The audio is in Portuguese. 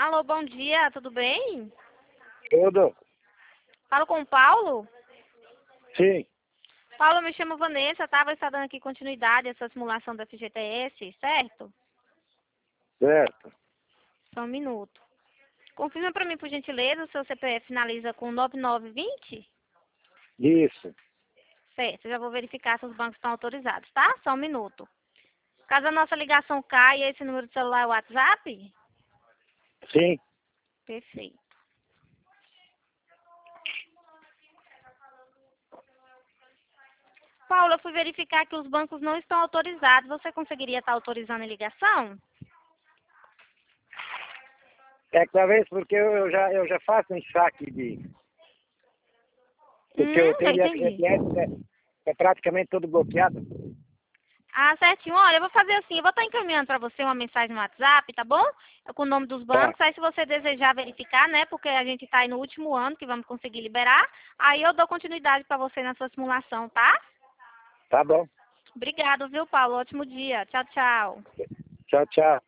Alô, bom dia, tudo bem? Tudo? Falo com o Paulo? Sim, Paulo, eu me chamo Vanessa, tá? Vou estar dando aqui continuidade a essa simulação da FGTS, certo? certo. Só um minuto. Confirma para mim, por gentileza, o seu CPF finaliza com 9920? Isso. Certo, eu já vou verificar se os bancos estão autorizados, tá? Só um minuto. Caso a nossa ligação caia, esse número de celular é o WhatsApp? Sim. Perfeito. Paulo, eu fui verificar que os bancos não estão autorizados. Você conseguiria estar autorizando a ligação? É que talvez porque eu já faço um saque de. Porque eu Eu tenho entendi. FGTS, é praticamente todo bloqueado. Ah, certinho. Olha, eu vou fazer assim, eu vou estar encaminhando para você uma mensagem no WhatsApp, tá bom? Com o nome dos Tá, bancos. Aí se você desejar verificar, né, porque a gente está aí no último ano que vamos conseguir liberar, aí eu dou continuidade para você na sua simulação, tá? tá bom. Obrigado, viu, Paulo? Ótimo dia. Tchau, tchau. Tchau, tchau.